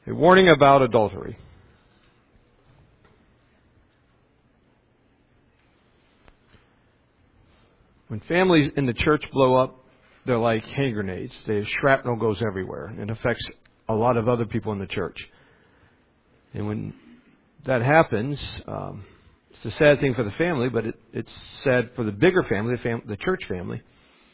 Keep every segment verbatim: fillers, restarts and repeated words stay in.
A warning about adultery. When families in the church blow up, they're like hand grenades. The shrapnel goes everywhere and affects a lot of other people in the church. And when that happens, um, it's a sad thing for the family, but it, it's sad for the bigger family, the, fam- the church family.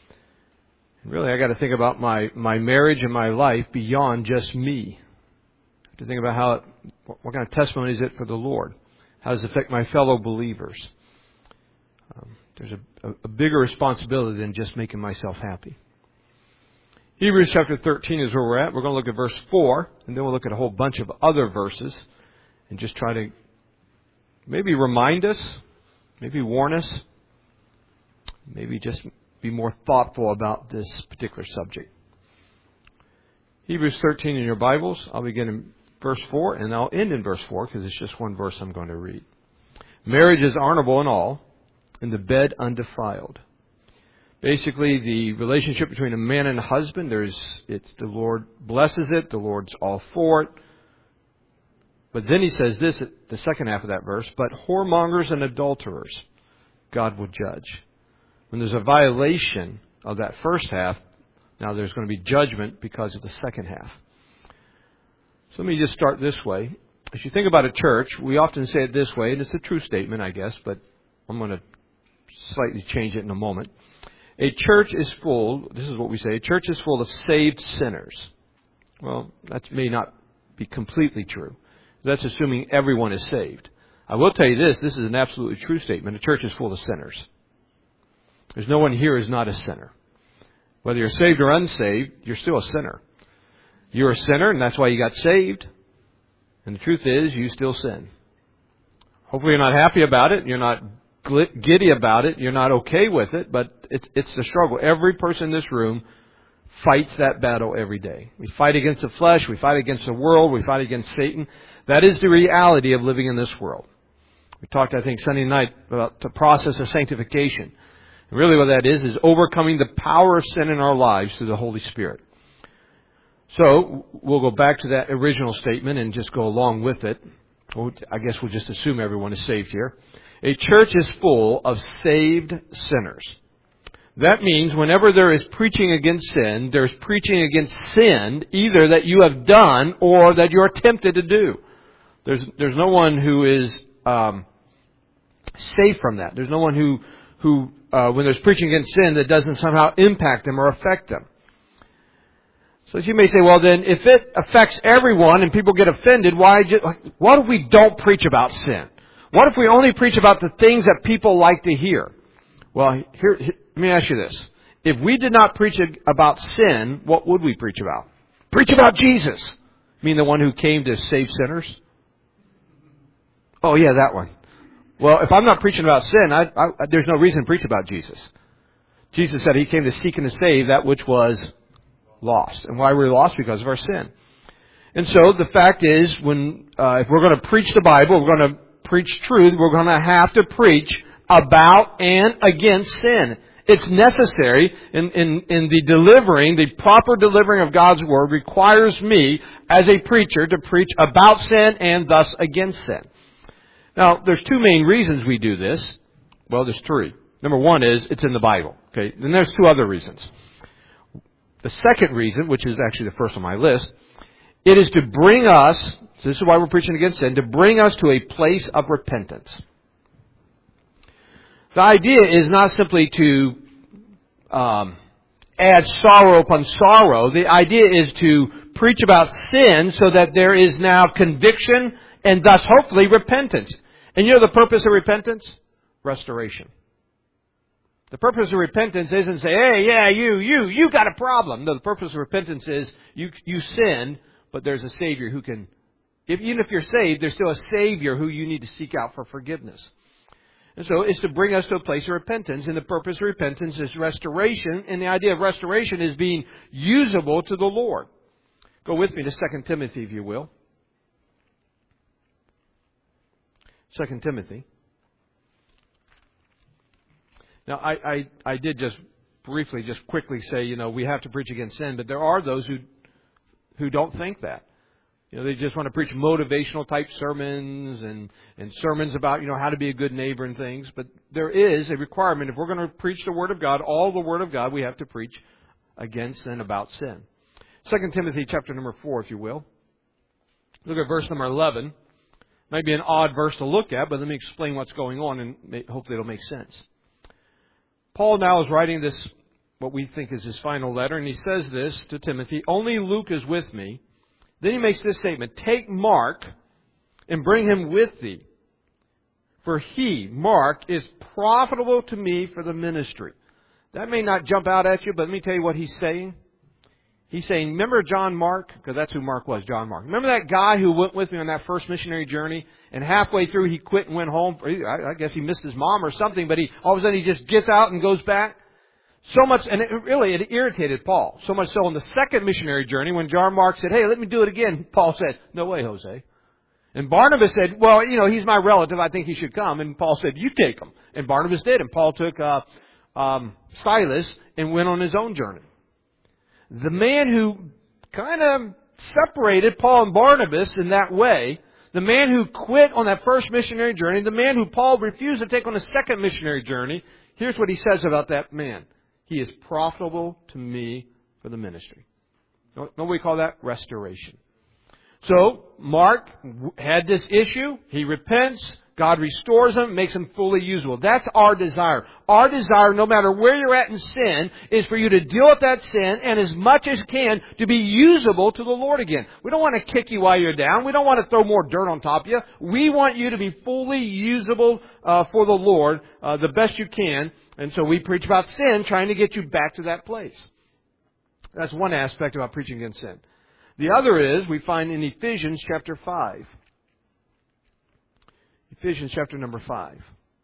And really, I got to think about my, my marriage and my life beyond just me. I have to think about how it, what kind of testimony is it for the Lord? How does it affect my fellow believers? Um, there's a, a, a bigger responsibility than just making myself happy. Hebrews chapter thirteen is where we're at. We're going to look at verse four, and then we'll look at a whole bunch of other verses and just try to maybe remind us, maybe warn us, maybe just be more thoughtful about this particular subject. Hebrews thirteen in your Bibles. I'll begin in verse four, and I'll end in verse four because it's just one verse I'm going to read. Marriage is honorable in all, and the bed undefiled. Basically, the relationship between a man and a husband, there's it's the Lord blesses it, the Lord's all for it. But then he says this at the second half of that verse, but whoremongers and adulterers God will judge. When there's a violation of that first half, now there's going to be judgment because of the second half. So let me just start this way. As you think about a church, we often say it this way, and it's a true statement, I guess, but I'm going to slightly change it in a moment. A church is full, this is what we say, a church is full of saved sinners. Well, that may not be completely true. That's assuming everyone is saved. I will tell you this, this is an absolutely true statement. A church is full of sinners. There's no one here who's not a sinner. Whether you're saved or unsaved, you're still a sinner. You're a sinner, and that's why you got saved. And the truth is, you still sin. Hopefully you're not happy about it. You're not giddy about it. You're not okay with it, but it's it's the struggle. Every person in this room fights that battle every day. We fight against the flesh. We fight against the world. We fight against Satan. That is the reality of living in this world. We talked, I think, Sunday night about the process of sanctification. And really what that is, is overcoming the power of sin in our lives through the Holy Spirit. So, we'll go back to that original statement and just go along with it. I guess we'll just assume everyone is saved here. A church is full of saved sinners. That means whenever there is preaching against sin, there's preaching against sin either that you have done or that you're tempted to do. There's there's no one who is um, safe from that. There's no one who, who uh, when there's preaching against sin, that doesn't somehow impact them or affect them. So you may say, well then, if it affects everyone and people get offended, why? Just, what if we don't preach about sin? What if we only preach about the things that people like to hear? Well, here, here, let me ask you this. If we did not preach about sin, what would we preach about? Preach about Jesus. You mean the one who came to save sinners? Oh, yeah, that one. Well, if I'm not preaching about sin, I, I, there's no reason to preach about Jesus. Jesus said He came to seek and to save that which was lost. And why were we lost? Because of our sin. And so the fact is, when uh, if we're going to preach the Bible, we're going to preach truth, we're going to have to preach about and against sin. It's necessary in, in, in the delivering, the proper delivering of God's Word requires me as a preacher to preach about sin and thus against sin. Now, there's two main reasons we do this. Well, there's three. Number one is it's in the Bible. Okay, then there's two other reasons. The second reason, which is actually the first on my list, it is to bring us, so this is why we're preaching against sin, to bring us to a place of repentance. The idea is not simply to um, add sorrow upon sorrow. The idea is to preach about sin so that there is now conviction and thus hopefully repentance. And you know the purpose of repentance? Restoration. The purpose of repentance isn't say, hey, yeah, you, you, you got a problem. No, the purpose of repentance is you, you sinned, but there's a Savior who can, if, even if you're saved, there's still a Savior who you need to seek out for forgiveness. And so it's to bring us to a place of repentance. And the purpose of repentance is restoration. And the idea of restoration is being usable to the Lord. Go with me to Second Timothy, if you will. Second Timothy. Now, I, I, I did just briefly, just quickly say, you know, we have to preach against sin. But there are those who who don't think that. You know, they just want to preach motivational type sermons and, and sermons about, you know, how to be a good neighbor and things. But there is a requirement. If we're going to preach the Word of God, all the Word of God, we have to preach against and about sin. Second Timothy chapter number four, if you will. Look at verse number eleven. Might be an odd verse to look at, but let me explain what's going on and hopefully it'll make sense. Paul now is writing this, what we think is his final letter, and he says this to Timothy, "Only Luke is with me." Then he makes this statement, "Take Mark and bring him with thee. For he, Mark, is profitable to me for the ministry." That may not jump out at you, but let me tell you what he's saying. He's saying, remember John Mark? Because that's who Mark was, John Mark. Remember that guy who went with me on that first missionary journey? And halfway through he quit and went home. I guess he missed his mom or something, but he all of a sudden he just gets out and goes back. So much, and it really, it irritated Paul. So much so on the second missionary journey when John Mark said, "Hey, let me do it again," Paul said, "No way, Jose." And Barnabas said, "Well, you know, he's my relative. I think he should come." And Paul said, "You take him." And Barnabas did. And Paul took uh, um, Silas and went on his own journey. The man who kind of separated Paul and Barnabas in that way, the man who quit on that first missionary journey, the man who Paul refused to take on a second missionary journey, here's what he says about that man. "He is profitable to me for the ministry." Don't we call that restoration? So, Mark had this issue. He repents. God restores him, makes him fully usable. That's our desire. Our desire, no matter where you're at in sin, is for you to deal with that sin and as much as can to be usable to the Lord again. We don't want to kick you while you're down. We don't want to throw more dirt on top of you. We want you to be fully usable uh, for the Lord uh, the best you can. And so we preach about sin, trying to get you back to that place. That's one aspect about preaching against sin. The other is, we find in Ephesians chapter five. Ephesians chapter number five.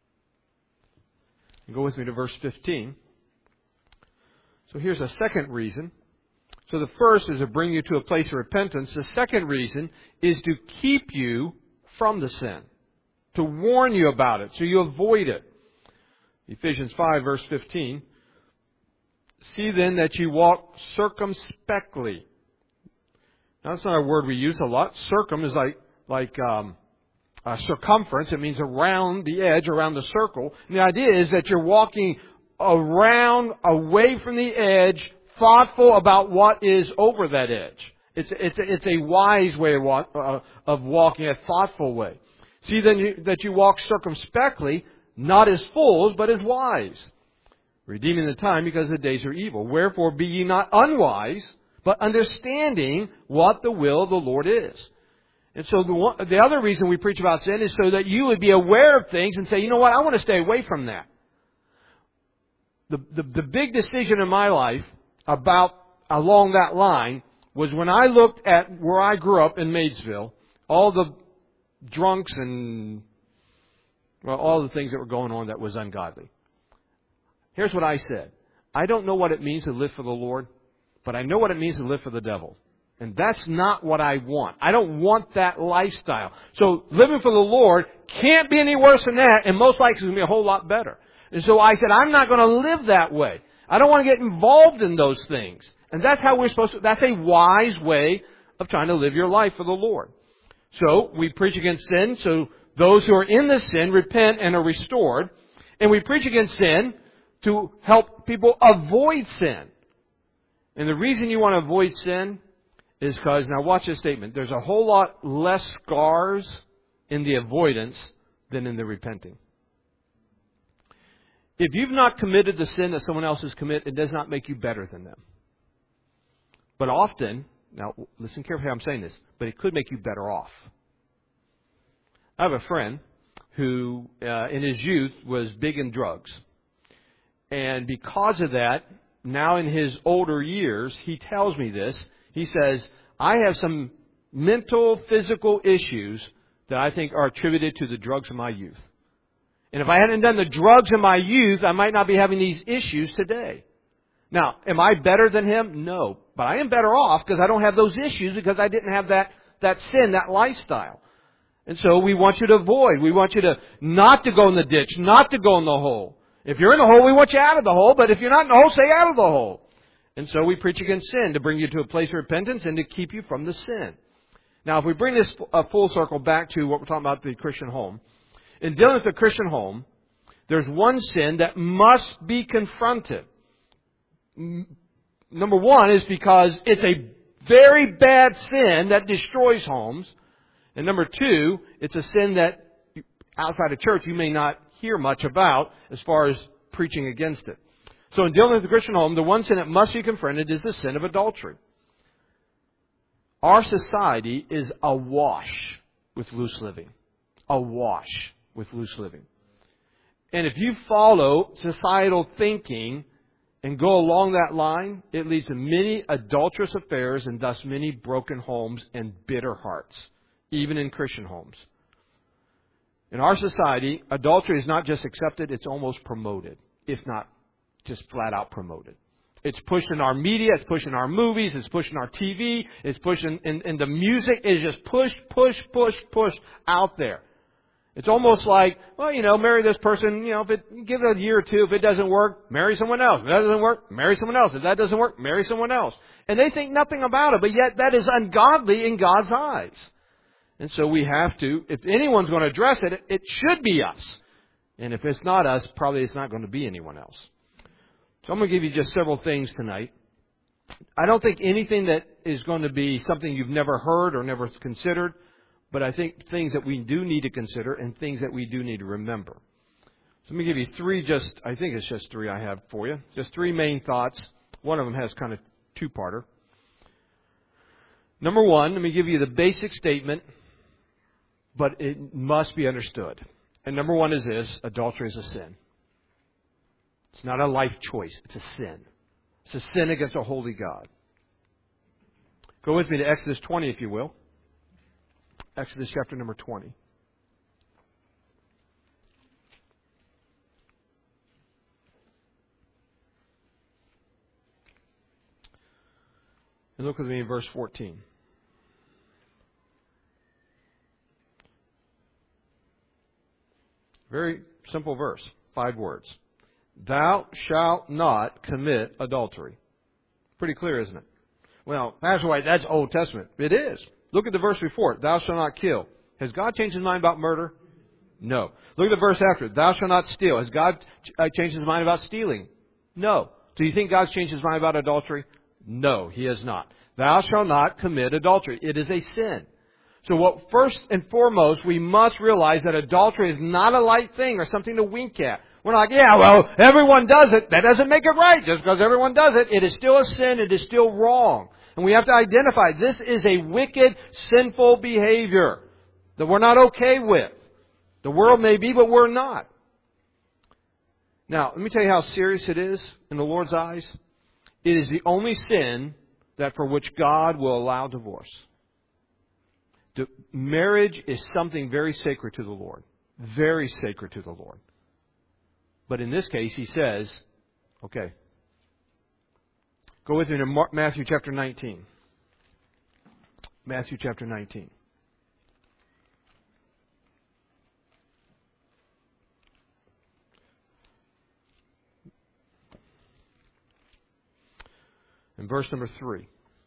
You go with me to verse fifteen. So here's a second reason. So the first is to bring you to a place of repentance. The second reason is to keep you from the sin. To warn you about it, so you avoid it. Ephesians five, verse fifteen. "See then that you walk circumspectly." Now, that's not a word we use a lot. Circum is like like um, a circumference. It means around the edge, around the circle. And the idea is that you're walking around, away from the edge, thoughtful about what is over that edge. It's it's it's a wise way of, walk, uh, of walking, a thoughtful way. See then you, that you walk circumspectly, not as fools, but as wise, redeeming the time because the days are evil. Wherefore be ye not unwise, but understanding what the will of the Lord is. And so the, one, the other reason we preach about sin is so that you would be aware of things and say, you know what, I want to stay away from that. The, the, the big decision in my life about along that line was when I looked at where I grew up in Maysville, all the drunks and well, all the things that were going on that was ungodly. Here's what I said. I don't know what it means to live for the Lord, but I know what it means to live for the devil. And that's not what I want. I don't want that lifestyle. So living for the Lord can't be any worse than that, and most likely it's going to be a whole lot better. And so I said, I'm not going to live that way. I don't want to get involved in those things. And that's how we're supposed to, that's a wise way of trying to live your life for the Lord. So we preach against sin, so those who are in the sin repent and are restored. And we preach against sin to help people avoid sin. And the reason you want to avoid sin is because, now watch this statement, there's a whole lot less scars in the avoidance than in the repenting. If you've not committed the sin that someone else has committed, it does not make you better than them. But often, now listen carefully how I'm saying this, but it could make you better off. I have a friend who, uh, in his youth, was big in drugs. And because of that, now in his older years, he tells me this. He says, I have some mental, physical issues that I think are attributed to the drugs of my youth. And if I hadn't done the drugs in my youth, I might not be having these issues today. Now, am I better than him? No. But I am better off because I don't have those issues because I didn't have that, that sin, that lifestyle. And so we want you to avoid. We want you to not to go in the ditch, not to go in the hole. If you're in the hole, we want you out of the hole. But if you're not in the hole, stay out of the hole. And so we preach against sin to bring you to a place of repentance and to keep you from the sin. Now, if we bring this uh, full circle back to what we're talking about, the Christian home, in dealing with the Christian home, there's one sin that must be confronted. Number one is because it's a very bad sin that destroys homes. And number two, it's a sin that outside of church you may not hear much about as far as preaching against it. So in dealing with the Christian home, the one sin that must be confronted is the sin of adultery. Our society is awash with loose living. Awash with loose living. And if you follow societal thinking and go along that line, it leads to many adulterous affairs and thus many broken homes and bitter hearts, even in Christian homes. In our society, adultery is not just accepted, it's almost promoted, if not just flat out promoted. It's pushed in our media, it's pushed in our movies, it's pushed in our T V, it's pushed in, in, in the music. It is just pushed, push, push, push out there. It's almost like, well, you know, marry this person, you know, if it, give it a year or two. If it doesn't work, marry someone else. If that doesn't work, marry someone else. If that doesn't work, marry someone else. And they think nothing about it, but yet that is ungodly in God's eyes. And so we have to, if anyone's going to address it, it should be us. And if it's not us, probably it's not going to be anyone else. So I'm going to give you just several things tonight. I don't think anything that is going to be something you've never heard or never considered, but I think things that we do need to consider and things that we do need to remember. So let me give you three just, I think it's just three I have for you. Just three main thoughts. One of them has kind of two-parter. Number one, let me give you the basic statement, but it must be understood. And number one is this: adultery is a sin. It's not a life choice. It's a sin. It's a sin against a holy God. Go with me to Exodus twenty, if you will. Exodus chapter number twenty. And look with me in verse fourteen. Very simple verse. Five words. Thou shalt not commit adultery. Pretty clear, isn't it? Well, that's why that's Old Testament. It is. Look at the verse before it. Thou shalt not kill. Has God changed his mind about murder? No. Look at the verse after it. Thou shalt not steal. Has God changed his mind about stealing? No. Do you think God's changed his mind about adultery? No, he has not. Thou shalt not commit adultery. It is a sin. So what first and foremost, we must realize that adultery is not a light thing or something to wink at. We're not like, yeah, well, everyone does it. That doesn't make it right. Just because everyone does it, it is still a sin. It is still wrong. And we have to identify this is a wicked, sinful behavior that we're not okay with. The world may be, but we're not. Now, let me tell you how serious it is in the Lord's eyes. It is the only sin that for which God will allow divorce. The marriage is something very sacred to the Lord. Very sacred to the Lord. But in this case, he says, okay, go with me to Matthew chapter nineteen. Matthew chapter nineteen. And verse number three.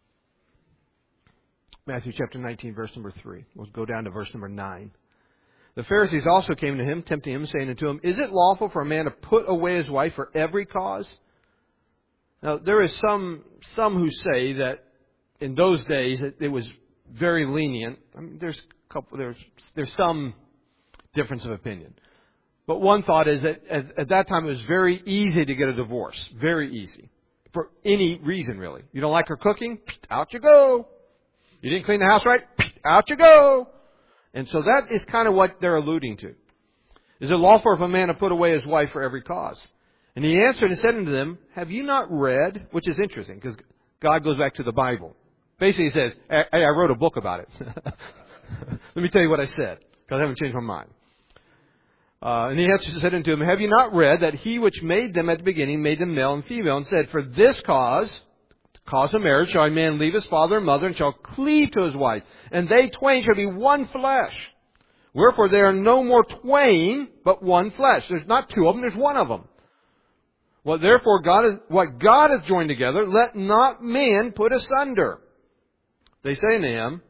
Matthew chapter nineteen, verse number three. We'll go down to verse number nine. The Pharisees also came to him, tempting him, saying unto him, Is it lawful for a man to put away his wife for every cause? Now, there is some some who say that in those days it, it was very lenient. I mean, there's a couple, there's there's some difference of opinion. But one thought is that at, at that time it was very easy to get a divorce. Very easy. For any reason, really. You don't like her cooking? Out you go. You didn't clean the house right? Out you go. And so that is kind of what they're alluding to. Is it lawful for a man to put away his wife for every cause? And he answered and said unto them, Have you not read? Which is interesting because God goes back to the Bible. Basically he says, Hey, I wrote a book about it. Let me tell you what I said because I haven't changed my mind. Uh, and he answered and said unto him, Have you not read that he which made them at the beginning made them male and female, and said, For this cause, cause of marriage, shall a man leave his father and mother, and shall cleave to his wife, and they twain shall be one flesh. Wherefore they are no more twain, but one flesh. There's not two of them, there's one of them. Well, therefore God is, what God hath joined together, let not man put asunder. They say unto him,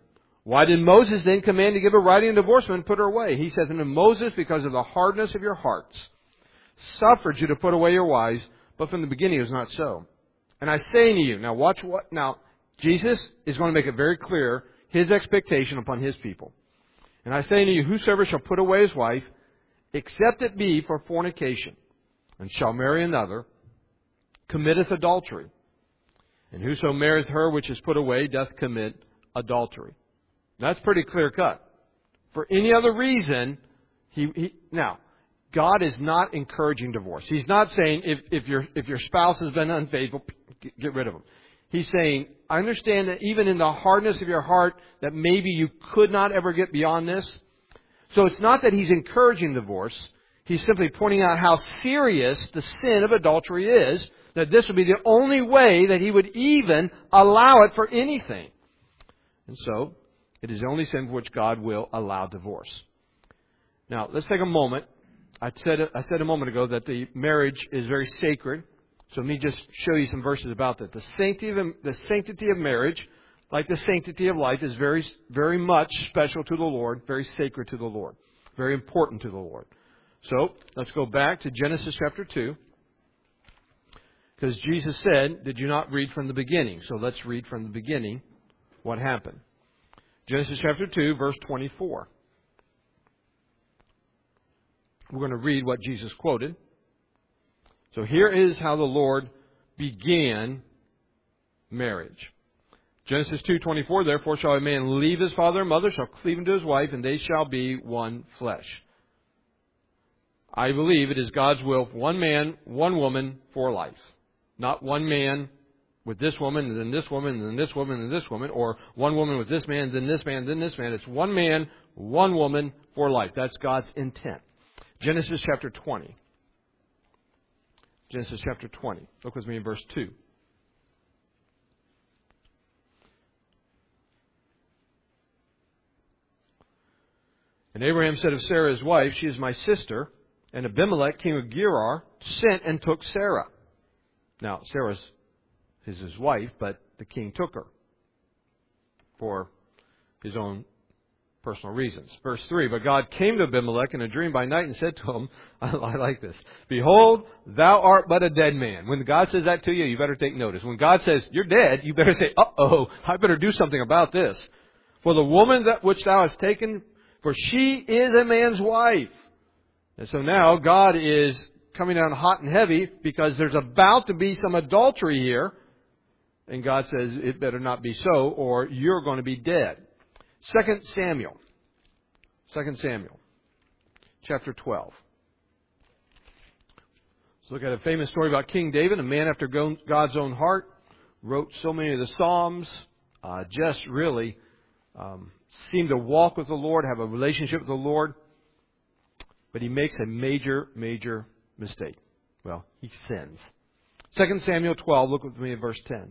Why did Moses then command to give her writing of divorcement and put her away? He says unto Moses, because of the hardness of your hearts, suffered you to put away your wives, but from the beginning it was not so. And I say unto you, now watch what, now, Jesus is going to make it very clear His expectation upon His people. And I say unto you, whosoever shall put away his wife, except it be for fornication, and shall marry another, committeth adultery. And whoso marrieth her which is put away doth commit adultery. That's pretty clear cut. For any other reason, he, he now, God is not encouraging divorce. He's not saying if, if your if your spouse has been unfaithful, get, get rid of them. He's saying, I understand that even in the hardness of your heart, that maybe you could not ever get beyond this. So it's not that He's encouraging divorce. He's simply pointing out how serious the sin of adultery is, that this would be the only way that He would even allow it for anything. And so, it is the only sin for which God will allow divorce. Now, let's take a moment. I said, I said a moment ago that the marriage is very sacred. So let me just show you some verses about that. The sanctity of, the sanctity of marriage, like the sanctity of life, is very, very much special to the Lord, very sacred to the Lord, very important to the Lord. So, let's go back to Genesis chapter two. Because Jesus said, did you not read from the beginning? So let's read from the beginning what happened. Genesis chapter two, verse twenty-four. We're going to read what Jesus quoted. So here is how the Lord began marriage. Genesis two twenty-four, therefore shall a man leave his father and mother, shall cleave unto his wife, and they shall be one flesh. I believe it is God's will for one man, one woman for life. Not one man with this woman, and then this woman, and then this woman, and this woman, or one woman with this man, then this man, then this man. It's one man, one woman for life. That's God's intent. Genesis chapter twenty. Genesis chapter twenty. Look with me in verse two. And Abraham said of Sarah his wife, she is my sister. And Abimelech, king of Gerar, sent and took Sarah. Now, Sarah's is his wife, but the king took her for his own personal reasons. Verse three, but God came to Abimelech in a dream by night and said to him, I like this, behold, thou art but a dead man. When God says that to you, you better take notice. When God says, you're dead, you better say, uh-oh, I better do something about this. For the woman that which thou hast taken, for she is a man's wife. And so now God is coming down hot and heavy because there's about to be some adultery here. And God says, it better not be so, or you're going to be dead. Second Samuel. Second Samuel. Chapter twelve. Let's look at a famous story about King David, a man after God's own heart. Wrote so many of the Psalms. Uh, just really um, seemed to walk with the Lord, have a relationship with the Lord. But he makes a major, major mistake. Well, he sins. Second Samuel twelve, look with me at verse ten.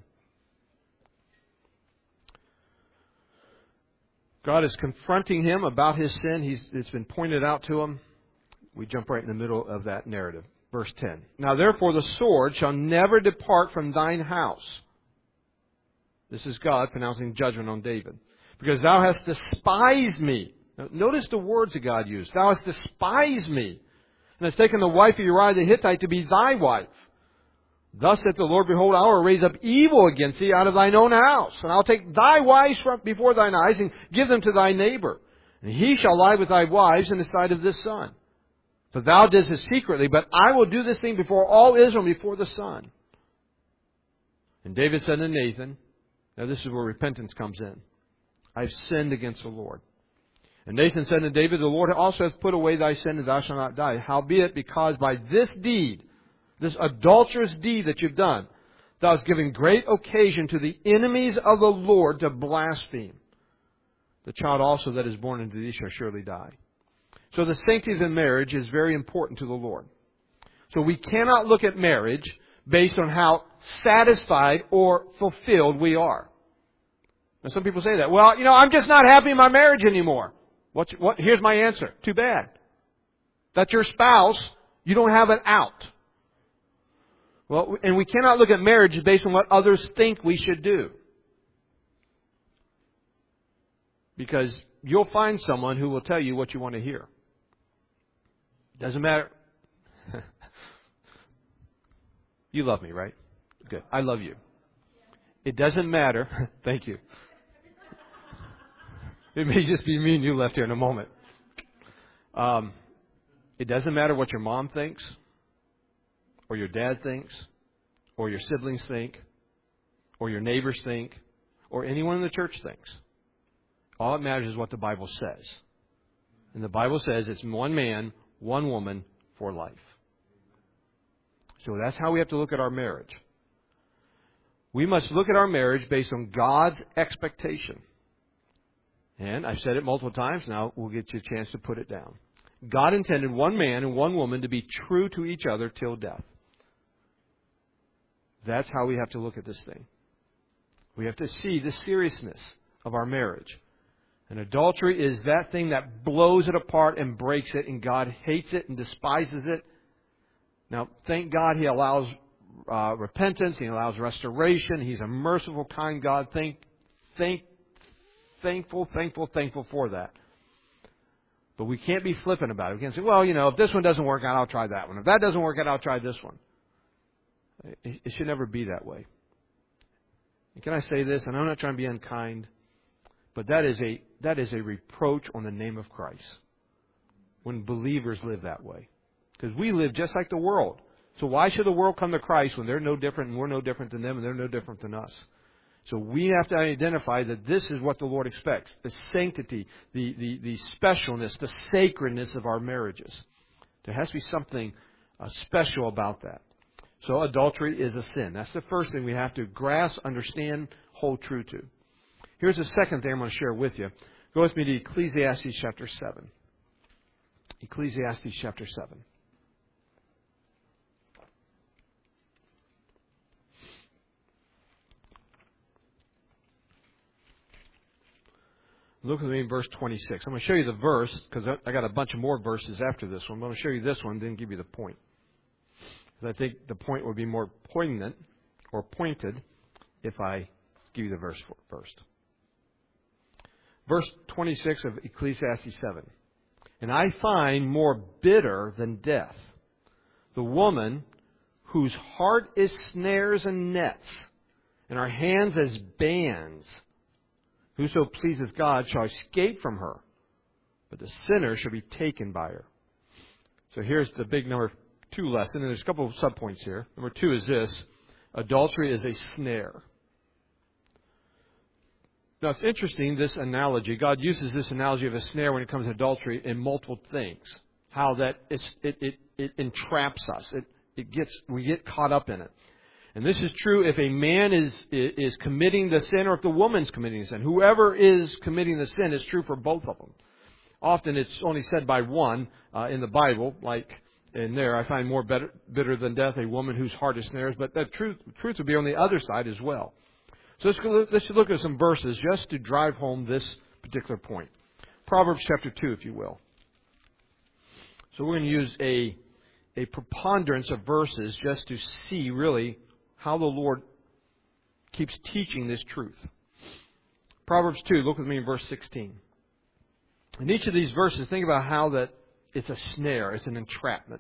God is confronting him about his sin. He's, it's been pointed out to him. We jump right in the middle of that narrative. Verse ten. Now therefore the sword shall never depart from thine house. This is God pronouncing judgment on David. Because thou hast despised me. Now, notice the words that God used. Thou hast despised me, and hast taken the wife of Uriah the Hittite to be thy wife. Thus saith the Lord, behold, I will raise up evil against thee out of thine own house. And I'll take thy wives from before thine eyes, and give them to thy neighbor. And he shall lie with thy wives in the sight of this sun. For thou didst it secretly, but I will do this thing before all Israel, before the sun. And David said to Nathan, now this is where repentance comes in. I've sinned against the Lord. And Nathan said to David, the Lord also hath put away thy sin, and thou shalt not die. Howbeit, because by this deed, this adulterous deed that you've done, thou hast given great occasion to the enemies of the Lord to blaspheme. The child also that is born unto thee shall surely die. So the sanctity of the marriage is very important to the Lord. So we cannot look at marriage based on how satisfied or fulfilled we are. Now some people say that. Well, you know, I'm just not happy in my marriage anymore. What's, what? Here's my answer. Too bad. That's your spouse. You don't have an out. Well, and we cannot look at marriage based on what others think we should do. Because you'll find someone who will tell you what you want to hear. Doesn't matter. You love me, right? Good. I love you. It doesn't matter. Thank you. It may just be me and you left here in a moment. Um, it doesn't matter what your mom thinks, or your dad thinks, or your siblings think, or your neighbors think, or anyone in the church thinks. All that matters is what the Bible says. And the Bible says it's one man, one woman for life. So that's how we have to look at our marriage. We must look at our marriage based on God's expectation. And I've said it multiple times. Now we'll get you a chance to put it down. God intended one man and one woman to be true to each other till death. That's how we have to look at this thing. We have to see the seriousness of our marriage. And adultery is that thing that blows it apart and breaks it, and God hates it and despises it. Now, thank God He allows uh, repentance. He allows restoration. He's a merciful, kind God. Thank, thank, thankful, thankful, thankful for that. But we can't be flippant about it. We can't say, well, you know, if this one doesn't work out, I'll try that one. If that doesn't work out, I'll try this one. It, it should never be that way. And can I say this? And I'm not trying to be unkind, but that is a that is a reproach on the name of Christ when believers live that way. Because we live just like the world. So why should the world come to Christ when they're no different and we're no different than them and they're no different than us? So we have to identify that this is what the Lord expects. The sanctity, the, the, the specialness, the sacredness of our marriages. There has to be something uh, special about that. So adultery is a sin. That's the first thing we have to grasp, understand, hold true to. Here's the second thing I'm going to share with you. Go with me to Ecclesiastes chapter seven. Ecclesiastes chapter seven. Look with me in verse twenty-six. I'm going to show you the verse because I got a bunch of more verses after this one. I'm going to show you this one, then give you the point. Because I think the point would be more poignant or pointed if I give you the verse first. Verse twenty-six of Ecclesiastes seven. And I find more bitter than death the woman whose heart is snares and nets, and her hands as bands. Whoso pleaseth God shall escape from her, but the sinner shall be taken by her. So here's the big number two lesson, and there's a couple of subpoints here. Number two is this: adultery is a snare. Now it's interesting, this analogy. God uses this analogy of a snare when it comes to adultery in multiple things. How that it's, it, it, it entraps us. It, it gets we get caught up in it. And this is true if a man is is committing the sin or if the woman's committing the sin. Whoever is committing the sin is true for both of them. Often it's only said by one uh, in the Bible, like in there, I find more better, bitter than death a woman whose heart is snares. But the truth, truth would be on the other side as well. So let's, go, let's look at some verses just to drive home this particular point. Proverbs chapter two, if you will. So we're going to use a, a preponderance of verses just to see really how the Lord keeps teaching this truth. Proverbs two, look with me in verse sixteen. In each of these verses, think about how that it's a snare, it's an entrapment.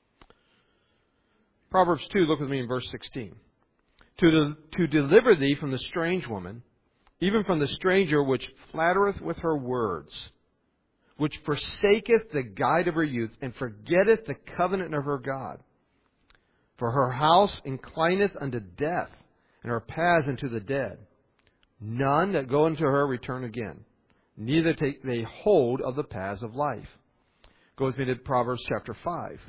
Proverbs two, look with me in verse sixteen. To, de- to deliver thee from the strange woman, even from the stranger which flattereth with her words, which forsaketh the guide of her youth, and forgetteth the covenant of her God. For her house inclineth unto death, and her paths unto the dead. None that go into her return again, neither take they hold of the paths of life. Go with me to Proverbs chapter five.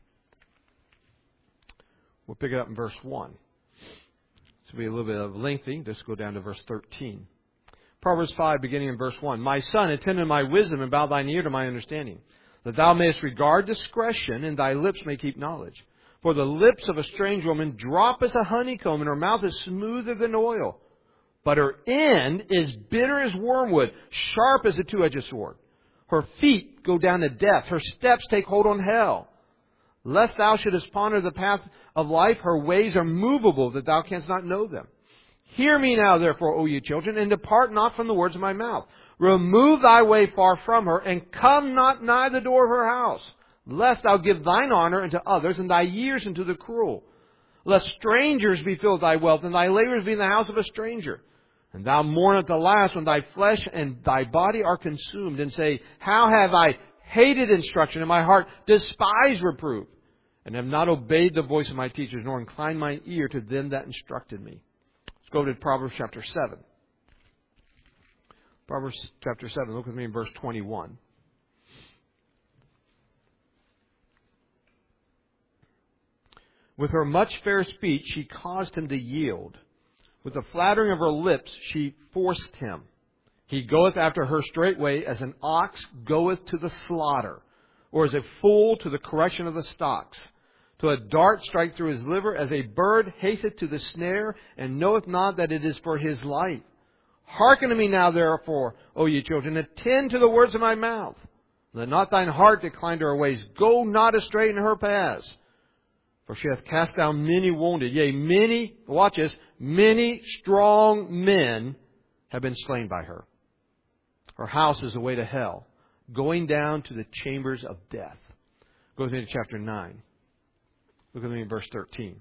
We'll pick it up in verse one. This will be a little bit of lengthy. Just go down to verse thirteen. Proverbs five, beginning in verse one. My son, attend to my wisdom, and bow thine ear to my understanding, that thou mayest regard discretion, and thy lips may keep knowledge. For the lips of a strange woman drop as a honeycomb, and her mouth is smoother than oil. But her end is bitter as wormwood, sharp as a two-edged sword. Her feet go down to death. Her steps take hold on hell. Lest thou shouldest ponder the path of life, her ways are movable, that thou canst not know them. Hear me now, therefore, O ye children, and depart not from the words of my mouth. Remove thy way far from her, and come not nigh the door of her house, lest thou give thine honor unto others, and thy years unto the cruel. Lest strangers be filled with thy wealth, and thy labors be in the house of a stranger. And thou mourn at the last, when thy flesh and thy body are consumed, and say, How have I hated instruction, and my heart despised reproof, and have not obeyed the voice of my teachers, nor inclined my ear to them that instructed me. Let's go to Proverbs chapter seven. Proverbs chapter seven, look with me in verse twenty-one. With her much fair speech she caused him to yield. With the flattering of her lips she forced him. He goeth after her straightway, as an ox goeth to the slaughter, or as a fool to the correction of the stocks. To a dart strike through his liver, as a bird hasteth to the snare, and knoweth not that it is for his life. Hearken to me now, therefore, O ye children, attend to the words of my mouth. Let not thine heart decline to her ways. Go not astray in her paths. For she hath cast down many wounded. Yea, many, watch this, many strong men have been slain by her. Her house is the way to hell, going down to the chambers of death. Go with me to chapter nine. Look at me in verse thirteen.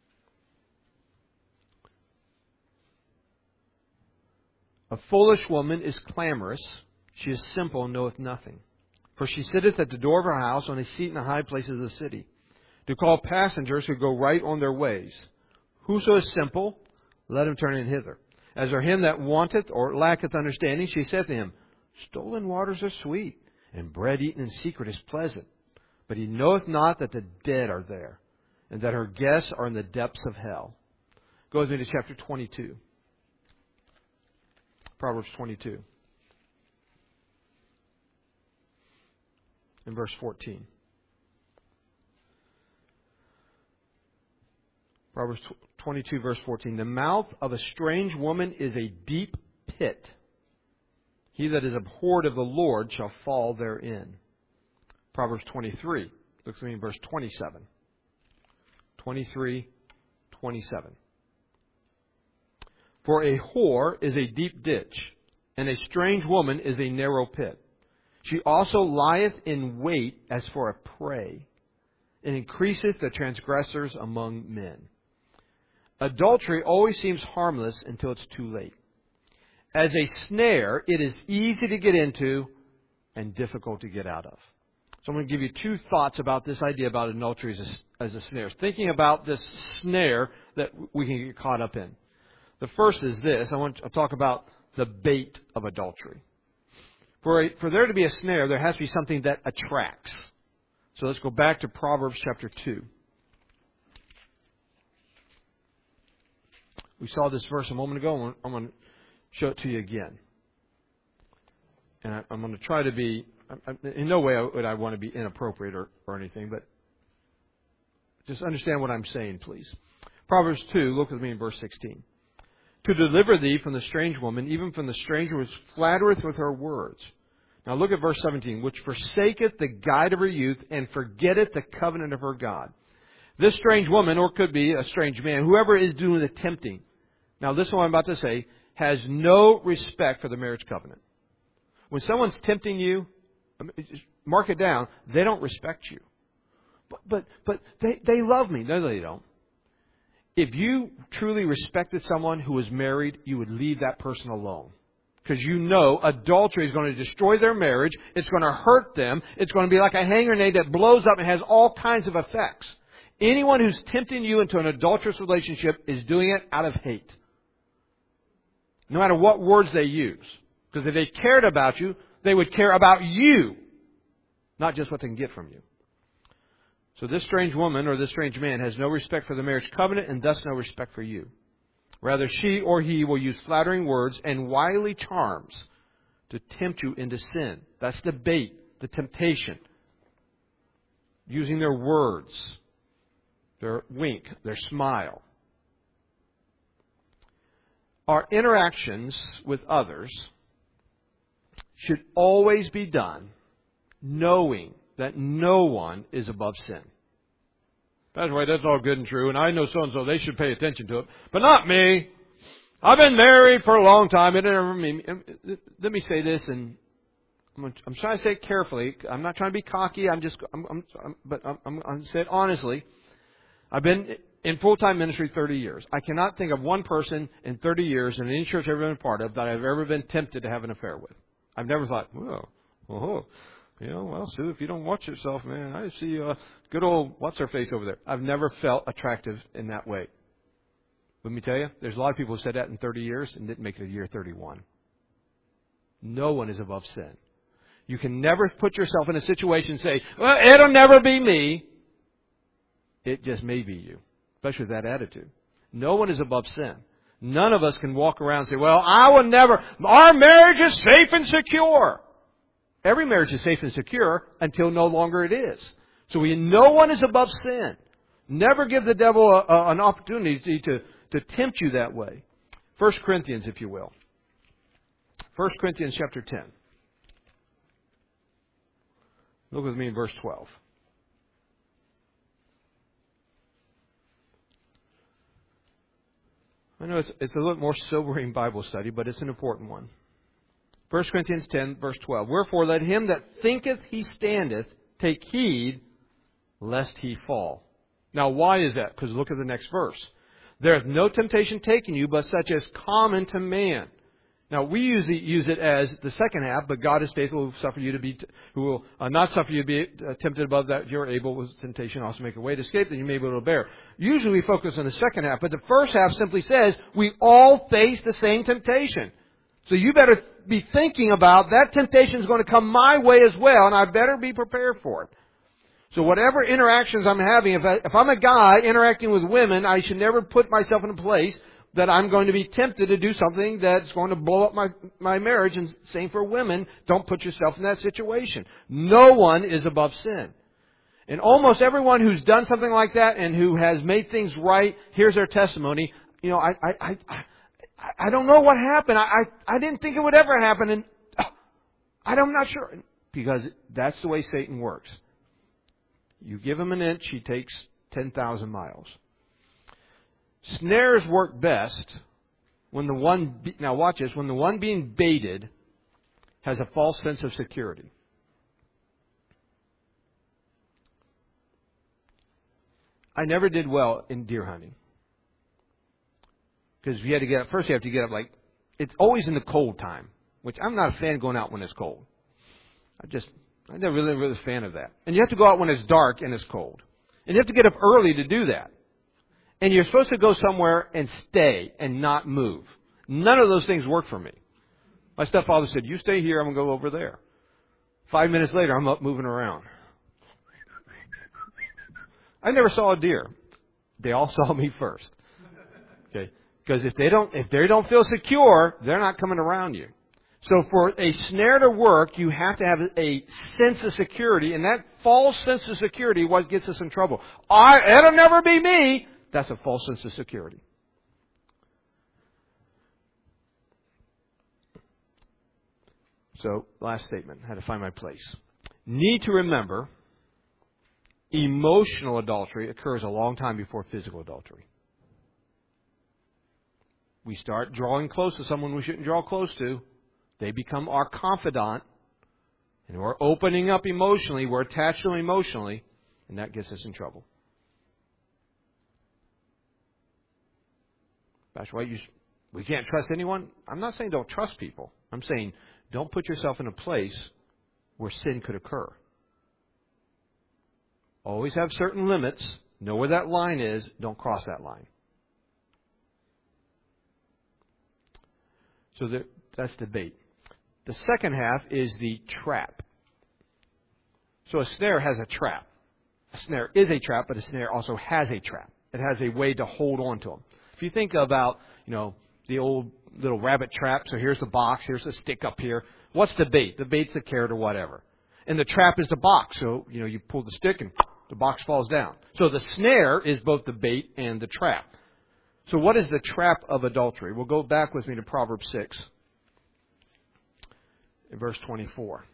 A foolish woman is clamorous. She is simple and knoweth nothing. For she sitteth at the door of her house, on a seat in the high places of the city, to call passengers who go right on their ways. Whoso is simple, let him turn in hither. As for him that wanteth or lacketh understanding, she saith to him, Stolen waters are sweet, and bread eaten in secret is pleasant. But he knoweth not that the dead are there, and that her guests are in the depths of hell. Goes into chapter twenty-two. Proverbs twenty-two. In verse fourteen. Proverbs twenty-two, verse fourteen. The mouth of a strange woman is a deep pit. He that is abhorred of the Lord shall fall therein. Proverbs twenty-three. Look at me in verse twenty-seven. twenty-three, twenty-seven. For a whore is a deep ditch, and a strange woman is a narrow pit. She also lieth in wait as for a prey, and increaseth the transgressors among men. Adultery always seems harmless until it's too late. As a snare, it is easy to get into and difficult to get out of. So I'm going to give you two thoughts about this idea about adultery as a, as a snare. Thinking about this snare that we can get caught up in. The first is this. I want to talk about the bait of adultery. For, a, for there to be a snare, there has to be something that attracts. So let's go back to Proverbs chapter two. We saw this verse a moment ago. I'm going to show it to you again. And I, I'm going to try to be, in no way would I want to be inappropriate or, or anything, but just understand what I'm saying, please. Proverbs two, look with me in verse sixteen. To deliver thee from the strange woman, even from the stranger which flattereth with her words. Now look at verse seventeen. Which forsaketh the guide of her youth, and forgetteth the covenant of her God. This strange woman, or could be a strange man, whoever is doing the tempting. Now listen to what I'm about to say. Has no respect for the marriage covenant. When someone's tempting you, mark it down, they don't respect you. But but, but they, they love me. No, they don't. If you truly respected someone who was married, you would leave that person alone. Because you know adultery is going to destroy their marriage. It's going to hurt them. It's going to be like a hand grenade that blows up and has all kinds of effects. Anyone who's tempting you into an adulterous relationship is doing it out of hate. No matter what words they use. Because if they cared about you, they would care about you. Not just what they can get from you. So this strange woman or this strange man has no respect for the marriage covenant and thus no respect for you. Rather, she or he will use flattering words and wily charms to tempt you into sin. That's the bait, the temptation. Using their words, their wink, their smile. Our interactions with others should always be done knowing that no one is above sin. That's right, that's all good and true, and I know so-and-so, they should pay attention to it, but not me. I've been married for a long time. It never mean. Let me say this, and I'm, I'm trying to say it carefully. I'm not trying to be cocky. I'm just, I'm, I'm, I'm but I'm, I'm, I'm saying it honestly. I've been in full-time ministry thirty years. I cannot think of one person in thirty years in any church I've ever been a part of that I've ever been tempted to have an affair with. I've never thought, well, oh, you know, well, Sue, if you don't watch yourself, man, I see uh, good old what's-her-face over there. I've never felt attractive in that way. Let me tell you, there's a lot of people who said that in thirty years and didn't make it to year thirty-one. No one is above sin. You can never put yourself in a situation and say, well, it'll never be me. It just may be you, especially with that attitude. No one is above sin. None of us can walk around and say, well, I will never, our marriage is safe and secure. Every marriage is safe and secure until no longer it is. So we, no one is above sin. Never give the devil a, a, an opportunity to, to tempt you that way. First Corinthians, if you will. First Corinthians chapter ten. Look with me in verse twelve. I know it's, it's a little more sobering Bible study, but it's an important one. First Corinthians ten, verse twelve. Wherefore let him that thinketh he standeth take heed lest he fall. Now why is that? Because look at the next verse. There hath no temptation taken you, but such as common to man. Now we usually use it as the second half, but God is faithful, who will suffer you to be, who will uh, not suffer you to be uh, tempted above that you're able with temptation also make a way to escape that you may be able to bear. Usually we focus on the second half, but the first half simply says we all face the same temptation. So you better be thinking about that temptation is going to come my way as well, and I better be prepared for it. So whatever interactions I'm having, if, I, if I'm a guy interacting with women, I should never put myself in a place that I'm going to be tempted to do something that's going to blow up my, my marriage. And same for women, don't put yourself in that situation. No one is above sin. And almost everyone who's done something like that and who has made things right, here's their testimony. You know, I I I, I don't know what happened. I, I I didn't think it would ever happen, and I'm not sure. Because that's the way Satan works. You give him an inch, he takes ten thousand miles. Snares work best when the one, now watch this, when the one being baited has a false sense of security. I never did well in deer hunting. Because you had to get up, first you have to get up like, it's always in the cold time, which I'm not a fan of going out when it's cold. I just, I'm never really, really a fan of that. And you have to go out when it's dark and it's cold. And you have to get up early to do that. And you're supposed to go somewhere and stay and not move. None of those things work for me. My stepfather said, you stay here, I'm going to go over there. Five minutes later, I'm up moving around. I never saw a deer. They all saw me first. Okay? Because if they don't, if they don't feel secure, they're not coming around you. So for a snare to work, you have to have a sense of security. And that false sense of security is what gets us in trouble. I, it'll never be me. That's a false sense of security. So, last statement. I had to find my place. Need to remember, emotional adultery occurs a long time before physical adultery. We start drawing close to someone we shouldn't draw close to. They become our confidant. And we're opening up emotionally. We're attached to them emotionally. And that gets us in trouble. Pastor White, you, we can't trust anyone? I'm not saying don't trust people. I'm saying don't put yourself in a place where sin could occur. Always have certain limits. Know where that line is. Don't cross that line. So there, that's the bait. The second half is the trap. So a snare has a trap. A snare is a trap, but a snare also has a trap. It has a way to hold on to them. If you think about, you know, the old little rabbit trap, so here's the box, here's the stick up here. What's the bait? The bait's the carrot or whatever. And the trap is the box. So, you know, you pull the stick and the box falls down. So the snare is both the bait and the trap. So what is the trap of adultery? We'll go back with me to Proverbs six, in verse twenty-four.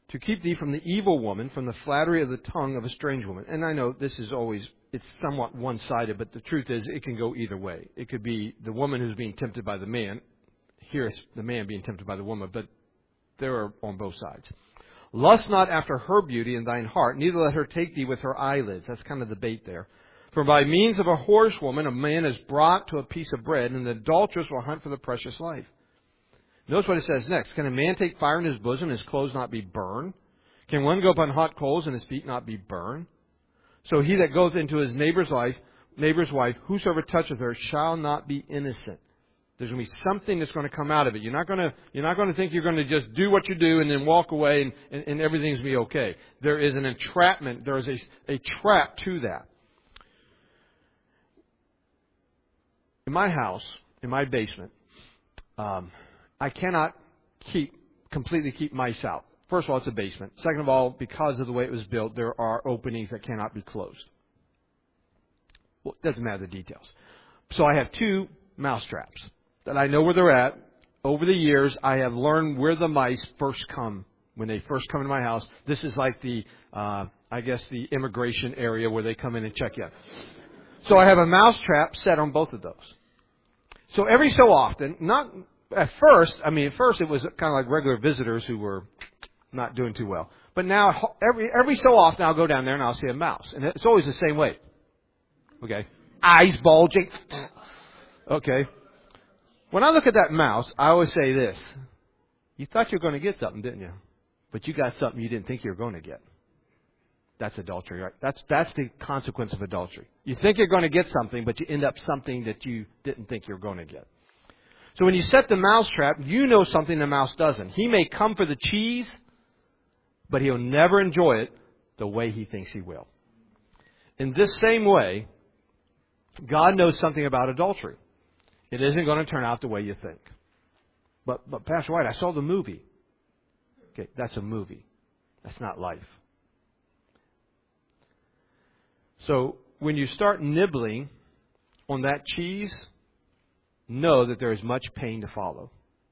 to keep thee from the evil woman, from the flattery of the tongue of a strange woman. And I know this is always, it's somewhat one-sided, but the truth is it can go either way. It could be the woman who's being tempted by the man. Here it's the man being tempted by the woman, but they're on both sides. Lust not after her beauty in thine heart, neither let her take thee with her eyelids. That's kind of the bait there. For by means of a whorish woman, a man is brought to a piece of bread, and the adulteress will hunt for the precious life. Notice what it says next. Can a man take fire in his bosom, and his clothes not be burned? Can one go upon hot coals, and his feet not be burned? So he that goeth into his neighbor's wife, neighbor's wife, whosoever toucheth her, shall not be innocent. There's going to be something that's going to come out of it. You're not going to, you're not going to think you're going to just do what you do and then walk away and, and, and everything's going to be okay. There is an entrapment. There is a, a trap to that. In my house, in my basement, um, I cannot keep, completely keep mice out. First of all, it's a basement. Second of all, because of the way it was built, there are openings that cannot be closed. Well, it doesn't matter the details. So I have two mouse traps that I know where they're at. Over the years, I have learned where the mice first come. When they first come into my house, this is like the, uh, I guess, the immigration area where they come in and check in. So I have a mouse trap set on both of those. So every so often, not at first, I mean, at first it was kind of like regular visitors who were not doing too well. But now, every every so often, I'll go down there and I'll see a mouse. And it's always the same way. Okay. Eyes bulging. Okay. When I look at that mouse, I always say this. You thought you were going to get something, didn't you? But you got something you didn't think you were going to get. That's adultery, right? That's that's the consequence of adultery. You think you're going to get something, but you end up something that you didn't think you were going to get. So when you set the mouse trap, you know something the mouse doesn't. He may come for the cheese, but he'll never enjoy it the way he thinks he will. In this same way, God knows something about adultery. It isn't going to turn out the way you think. But, but Pastor White, I saw the movie. Okay, that's a movie. That's not life. So when you start nibbling on that cheese, know that there is much pain to follow.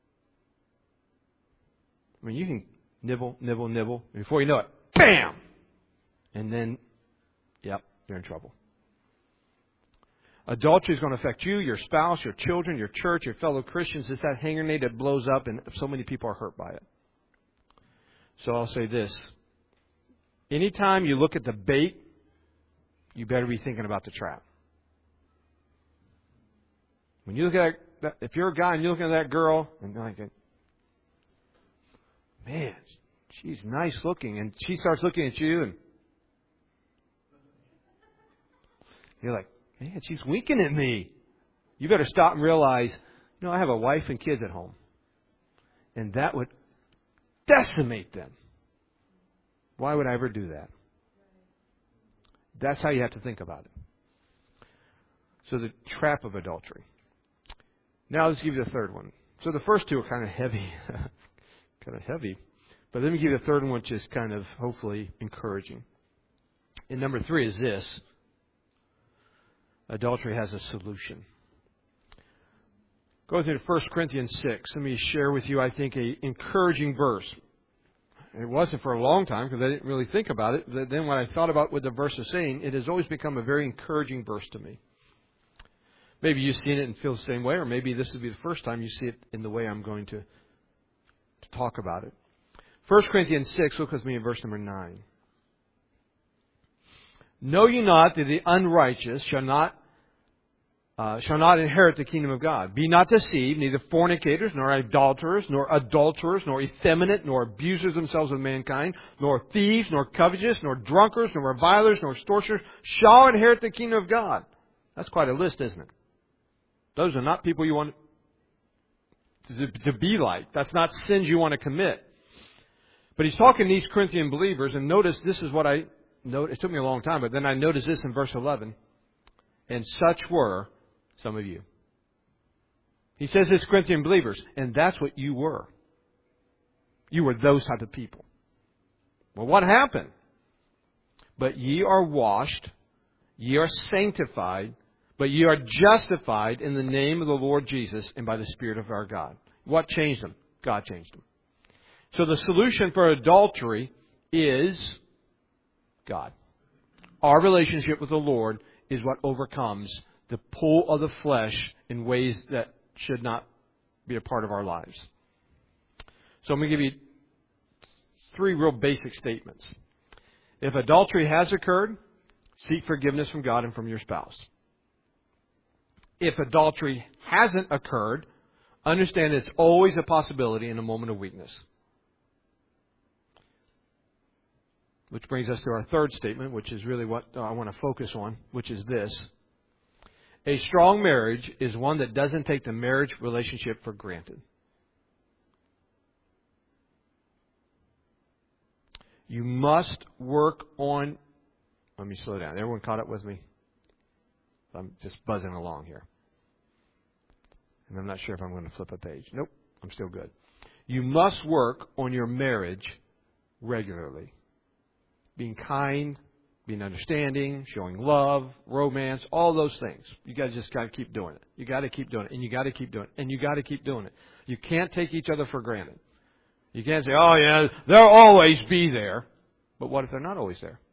I mean, you can nibble, nibble, nibble. And before you know it, bam! And then, yep, you're in trouble. Adultery is going to affect you, your spouse, your children, your church, your fellow Christians. It's that hand grenade that blows up, and so many people are hurt by it. So I'll say this. Anytime you look at the bait, you better be thinking about the trap. When you look at that, if you're a guy and you're looking at that girl, and you're like, man, she's nice looking, and she starts looking at you, and you're like, man, she's winking at me. You better stop and realize, you know, I have a wife and kids at home. And that would decimate them. Why would I ever do that? That's how you have to think about it. So the trap of adultery. Now let's give you the third one. So the first two are kind of heavy. kind of heavy. But let me give you the third one, which is kind of hopefully encouraging. And number three is this. Adultery has a solution. Go into First Corinthians six. Let me share with you, I think, a encouraging verse. It wasn't for a long time because I didn't really think about it. But then when I thought about what the verse is saying, it has always become a very encouraging verse to me. Maybe you've seen it and feel the same way, or maybe this will be the first time you see it in the way I'm going to, to talk about it. First Corinthians six, look with me in verse number nine. Know ye not that the unrighteous shall not uh, shall not inherit the kingdom of God? Be not deceived, neither fornicators, nor idolaters, nor adulterers, nor effeminate, nor abusers themselves of mankind, nor thieves, nor covetous, nor drunkards, nor revilers, nor extortioners shall inherit the kingdom of God. That's quite a list, isn't it? Those are not people you want to, to be like. That's not sins you want to commit. But he's talking to these Corinthian believers, and notice this is what I noticed. It took me a long time, but then I noticed this in verse eleven. And such were some of you. He says it's Corinthian believers, and that's what you were. You were those type of people. Well, what happened? But ye are washed, ye are sanctified, but ye are justified in the name of the Lord Jesus and by the Spirit of our God. What changed them? God changed them. So the solution for adultery is God. Our relationship with the Lord is what overcomes the pull of the flesh in ways that should not be a part of our lives. So I'm going to give you three real basic statements. If adultery has occurred, seek forgiveness from God and from your spouse. If adultery hasn't occurred, understand it's always a possibility in a moment of weakness. Which brings us to our third statement, which is really what I want to focus on, which is this. A strong marriage is one that doesn't take the marriage relationship for granted. You must work on... Let me slow down. Everyone caught up with me? I'm just buzzing along here. And I'm not sure if I'm going to flip a page. Nope, I'm still good. You must work on your marriage regularly. Being kind, being understanding, showing love, romance, all those things. You got to just got to keep doing it. You got to keep doing it, and you got to keep doing it, and you got to keep doing it. You can't take each other for granted. You can't say, "Oh yeah, they'll always be there," but what if they're not always there?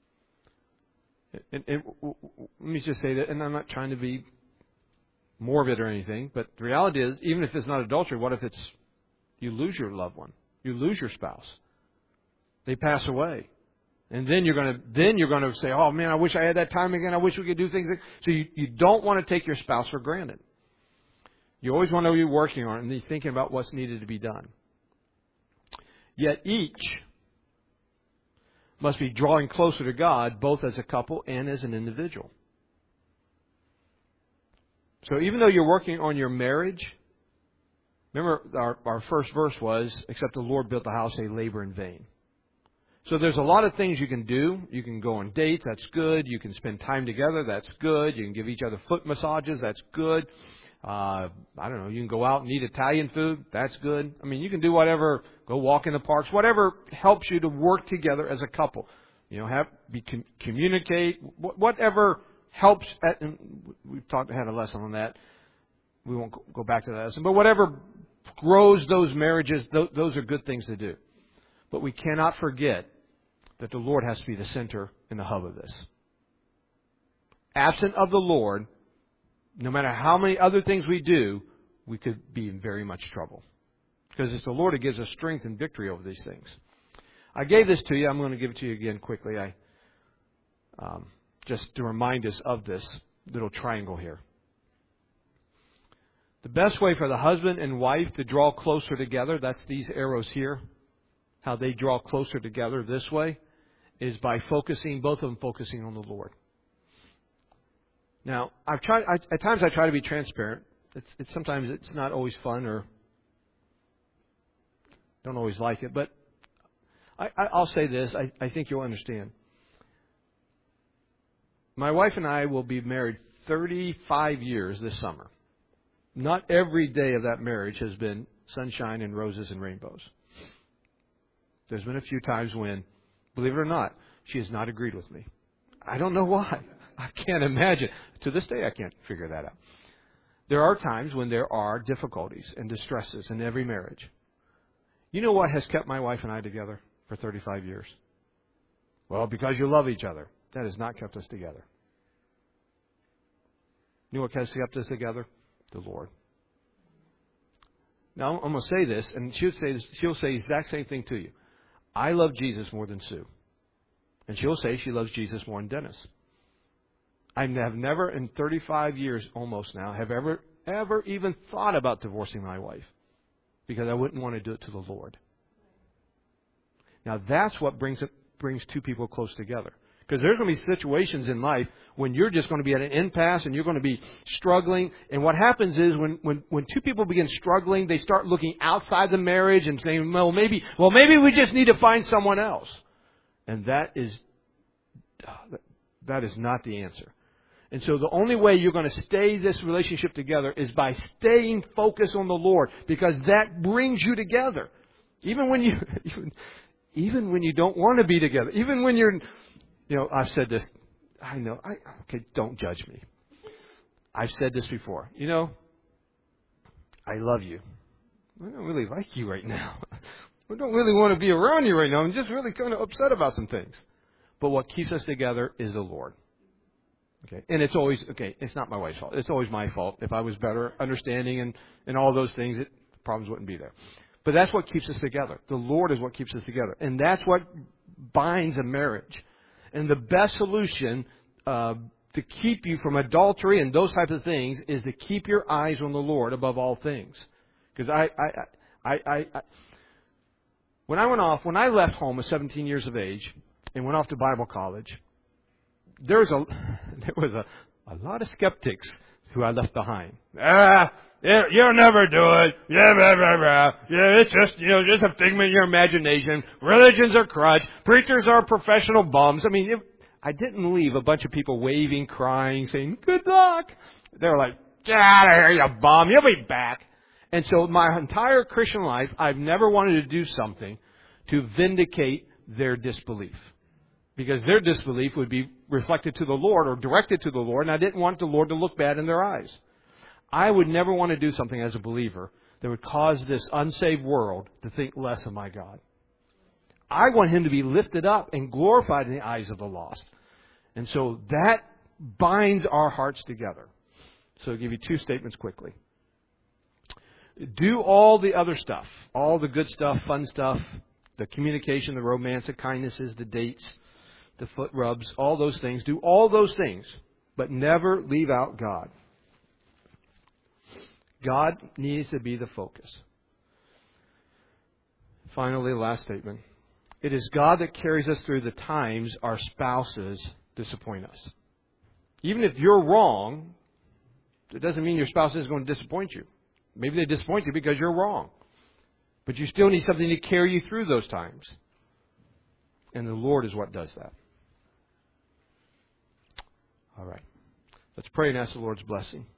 And, and, and let me just say that, and I'm not trying to be morbid or anything, but the reality is, even if it's not adultery, what if it's you lose your loved one, you lose your spouse, they pass away, and then you're going to then you're going to say, "Oh man, I wish I had that time again. I wish we could do things." So you, you don't want to take your spouse for granted. You always want to be working on it and be thinking about what's needed to be done. Yet each must be drawing closer to God, both as a couple and as an individual. So even though you're working on your marriage, remember our, our first verse was, except the Lord built the house, they labor in vain. So there's a lot of things you can do. You can go on dates, that's good. You can spend time together, that's good. You can give each other foot massages, that's good. Uh, I don't know, you can go out and eat Italian food, that's good. I mean, you can do whatever, go walk in the parks, whatever helps you to work together as a couple. You know, have be communicate, whatever helps. At, and we've talked, had a lesson on that. We won't go back to that lesson, but whatever grows those marriages, those are good things to do. But we cannot forget that the Lord has to be the center and the hub of this. Absent of the Lord, no matter how many other things we do, we could be in very much trouble. Because it's the Lord who gives us strength and victory over these things. I gave this to you. I'm going to give it to you again quickly. I um, just to remind us of this little triangle here. The best way for the husband and wife to draw closer together, that's these arrows here, how they draw closer together this way, is by focusing, both of them focusing on the Lord. Now, I've tried. I, at times, I try to be transparent. It's, it's sometimes it's not always fun, or don't always like it. But I, I, I'll say this: I, I think you'll understand. My wife and I will be married thirty-five years this summer. Not every day of that marriage has been sunshine and roses and rainbows. There's been a few times when, believe it or not, she has not agreed with me. I don't know why. I can't imagine. To this day, I can't figure that out. There are times when there are difficulties and distresses in every marriage. You know what has kept my wife and I together for thirty-five years? Well, because you love each other. That has not kept us together. You know what has kept us together? The Lord. Now, I'm going to say this, and she'll say, this, she'll say the exact same thing to you. I love Jesus more than Sue. And she'll say she loves Jesus more than Dennis. I have never, in thirty-five years almost now, have ever, ever even thought about divorcing my wife. Because I wouldn't want to do it to the Lord. Now that's what brings it, brings two people close together. Because there's going to be situations in life when you're just going to be at an impasse and you're going to be struggling. And what happens is when, when, when two people begin struggling, they start looking outside the marriage and saying, well, maybe, well, maybe we just need to find someone else. And that is, that is not the answer. And so the only way you're going to stay this relationship together is by staying focused on the Lord, because that brings you together. Even when you, even, even when you don't want to be together, even when you're, you know, I've said this, I know, I, okay, don't judge me. I've said this before. You know, I love you. I don't really like you right now. We don't really want to be around you right now. I'm just really kind of upset about some things. But what keeps us together is the Lord. Okay, and it's always, okay, it's not my wife's fault. It's always my fault. If I was better understanding and, and all those things, it, the problems wouldn't be there. But that's what keeps us together. The Lord is what keeps us together. And that's what binds a marriage. And the best solution uh, to keep you from adultery and those types of things is to keep your eyes on the Lord above all things. Because I, I, I, I, I, when I went off, when I left home at seventeen years of age and went off to Bible college, there was a there was a, a lot of skeptics who I left behind. Ah, you'll never do it. Yeah, blah, blah, blah. Yeah, it's just you know just a figment of your imagination. Religions are crutch. Preachers are professional bums. I mean, it, I didn't leave a bunch of people waving, crying, saying good luck. They were like, get out of here, you bum. You'll be back. And so my entire Christian life, I've never wanted to do something to vindicate their disbelief. Because their disbelief would be reflected to the Lord or directed to the Lord, and I didn't want the Lord to look bad in their eyes. I would never want to do something as a believer that would cause this unsaved world to think less of my God. I want Him to be lifted up and glorified in the eyes of the lost. And so that binds our hearts together. So I'll give you two statements quickly. Do all the other stuff, all the good stuff, fun stuff, the communication, the romance, the kindnesses, the dates, the foot rubs, all those things. Do all those things, but never leave out God. God needs to be the focus. Finally, last statement. It is God that carries us through the times our spouses disappoint us. Even if you're wrong, it doesn't mean your spouse is going to disappoint you. Maybe they disappoint you because you're wrong. But you still need something to carry you through those times. And the Lord is what does that. All right. Let's pray and ask the Lord's blessing.